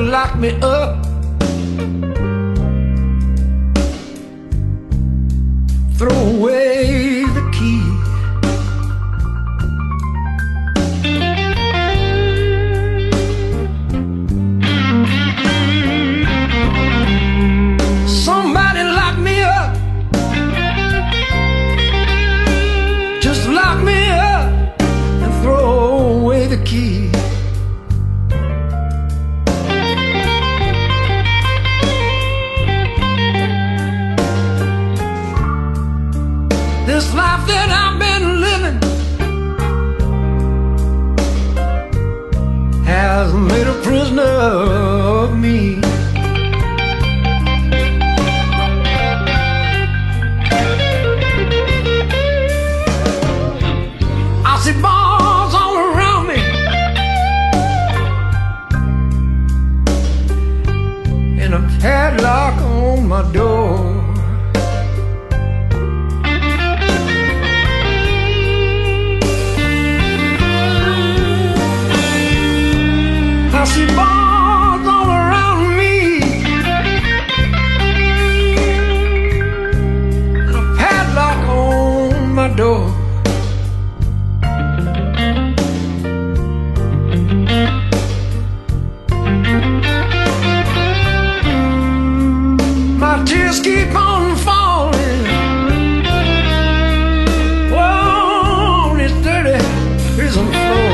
lock me up, throw away the key. Somebody lock me up, just lock me up and throw away the key. This life that I've been living has made a prisoner of me. I see bars all around me, and a padlock on my door. I see bars all around me, and a padlock on my door. My tears keep on falling, oh, on this dirty prison floor.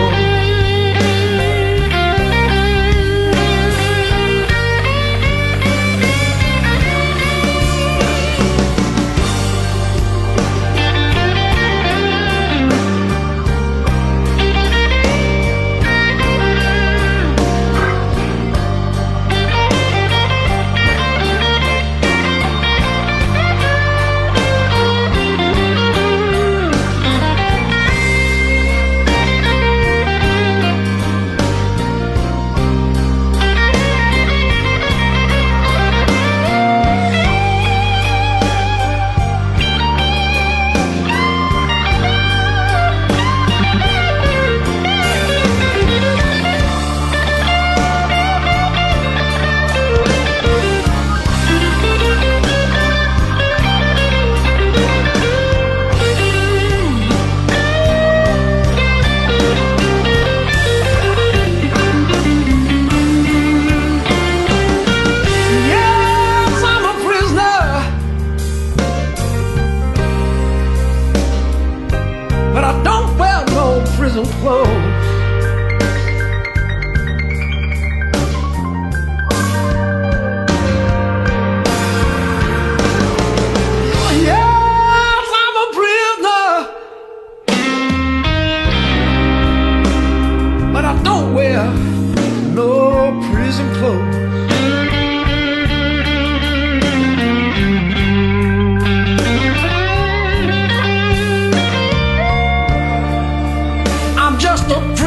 Prison clothes. Yes, I'm a prisoner, but I don't wear no prison clothes. I'm just a